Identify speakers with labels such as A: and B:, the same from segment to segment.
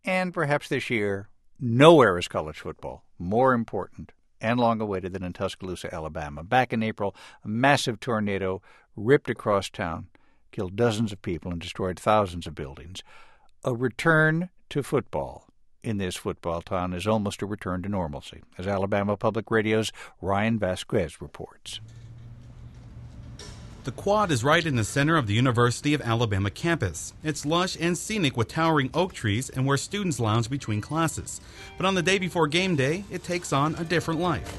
A: And perhaps this year, nowhere is college football more important and long awaited than in Tuscaloosa, Alabama. Back in April, a massive tornado ripped across town, killed dozens of people, and destroyed thousands of buildings. A return to football in this football town is almost a return to normalcy, as Alabama Public Radio's Ryan Vasquez reports.
B: The Quad is right in the center of the University of Alabama campus. It's lush and scenic with towering oak trees and where students lounge between classes. But on the day before game day, it takes on a different life.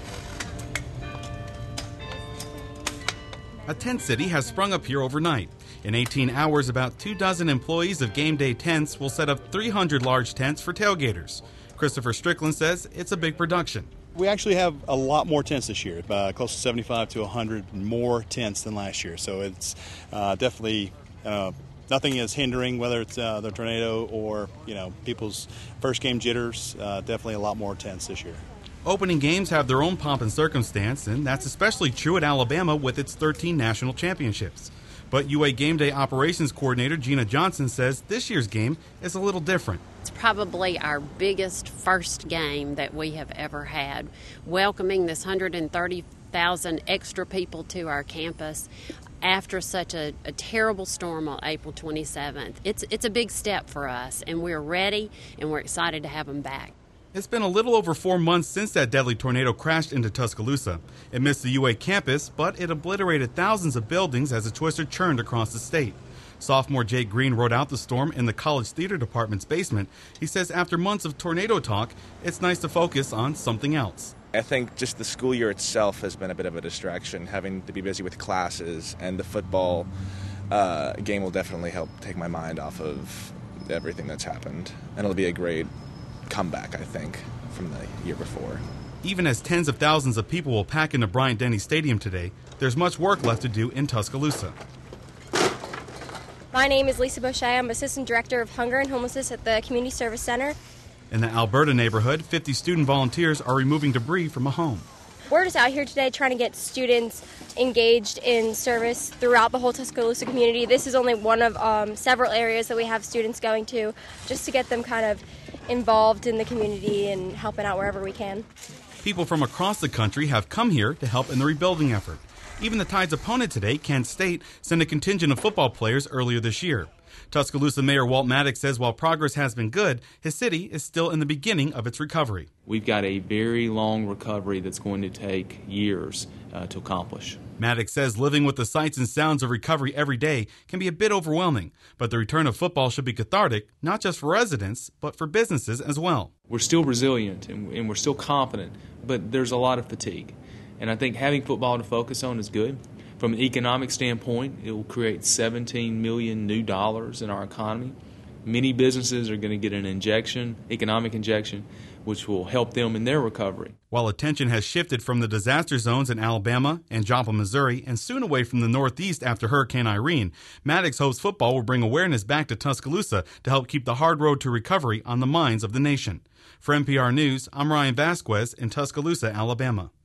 B: A tent city has sprung up here overnight. In 18 hours, about 24 employees of Game Day Tents will set up 300 large tents for tailgaters. Christopher Strickland says it's a big production.
C: We actually have a lot more tents this year, close to 75 to 100 more tents than last year. So it's definitely nothing is hindering, whether it's the tornado or people's first game jitters. Definitely a lot more tents this year.
B: Opening games have their own pomp and circumstance, and that's especially true at Alabama with its 13 national championships. But UA Game Day Operations Coordinator Gina Johnson says this year's game is a little different.
D: It's probably our biggest first game that we have ever had, welcoming this 130,000 extra people to our campus after such a terrible storm on April 27th. It's a big step for us, and we're ready, and we're excited to have them back.
B: It's been a little over 4 months since that deadly tornado crashed into Tuscaloosa. It missed the UA campus, but it obliterated thousands of buildings as the twister churned across the state. Sophomore Jake Green rode out the storm in the college theater department's basement. He says after months of tornado talk, it's nice to focus on something else.
E: I think just the school year itself has been a bit of a distraction, having to be busy with classes, and the football game will definitely help take my mind off of everything that's happened. And it'll be a great comeback, I think, from the year before.
B: Even as tens of thousands of people will pack into Bryant-Denny Stadium today, there's much work left to do in Tuscaloosa.
F: My name is Lisa Boucher. I'm Assistant Director of Hunger and Homelessness at the Community Service Center.
B: In the Alberta neighborhood, 50 student volunteers are removing debris from a home.
F: We're just out here today trying to get students engaged in service throughout the whole Tuscaloosa community. This is only one of several areas that we have students going to, just to get them kind of involved in the community and helping out wherever we can.
B: People from across the country have come here to help in the rebuilding effort. Even the Tide's opponent today, Kent State, sent a contingent of football players earlier this year. Tuscaloosa Mayor Walt Maddox says while progress has been good, his city is still in the beginning of its recovery.
G: We've got a very long recovery that's going to take years to accomplish.
B: Maddox says living with the sights and sounds of recovery every day can be a bit overwhelming, but the return of football should be cathartic, not just for residents, but for businesses as well.
G: We're still resilient and we're still confident, but there's a lot of fatigue. And I think having football to focus on is good. From an economic standpoint, it will create $17 million new dollars in our economy. Many businesses are going to get an economic injection, which will help them in their recovery.
B: While attention has shifted from the disaster zones in Alabama and Joplin, Missouri, and soon away from the Northeast after Hurricane Irene, Maddox hopes football will bring awareness back to Tuscaloosa to help keep the hard road to recovery on the minds of the nation. For NPR News, I'm Ryan Vasquez in Tuscaloosa, Alabama.